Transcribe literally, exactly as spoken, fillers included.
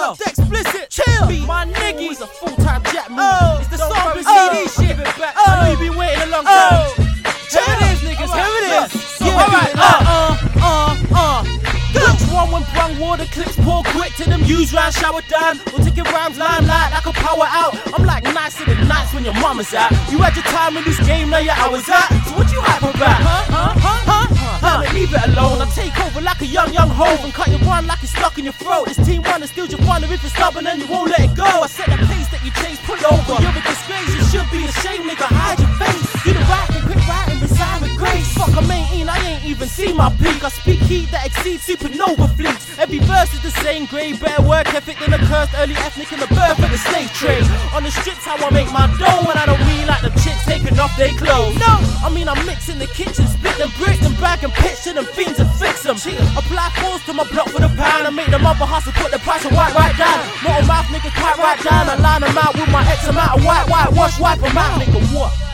Yo, the explicit, chill. Be my nigga. He's a full-time jet move. Oh, it's the don't song worry, for C D oh, shit. give it back. Oh, I know you've been waiting a long time. Oh, Here it is, niggas. Here Here it it is. is. Yeah, Alright, uh, uh, uh, uh. Which one when brown water clips pour quick to them use round shower down? We're taking rhymes limelight like a power out. I'm like nicer than nights when your mama's out. You had your time in this game, now your hours out. So what you hype about? Huh? Huh? Huh? Huh? Huh? Huh? Leave it alone. I take over like a young, young hove and cut your run like it's stuck in your throat. This team one that steals your fun if it's stubborn and you won't let it go. I set the pace that you chase, pull over. You're a disgrace, you should be ashamed, nigga. Hide your face. Do the right and quit writing beside with grace. Fuck, I ain't, I ain't even seen my peak. I speak heat that exceeds supernova fleets. Every verse is the same grade, better work ethic than a cursed early ethnic in the birth of the slave trade. On the streets how I make my dough, and I don't mean like the chicks taking off their clothes. No, I mean I'm mixing the kitchen, split them bricks and bag and pitch to them fiends and fix them. Apply force to my block for the pound and make the mother hustle, put the price of white right down. Motor mouth niggas quite right down, I line them out with my X amount of white, white wash, wipe them out, nigga what?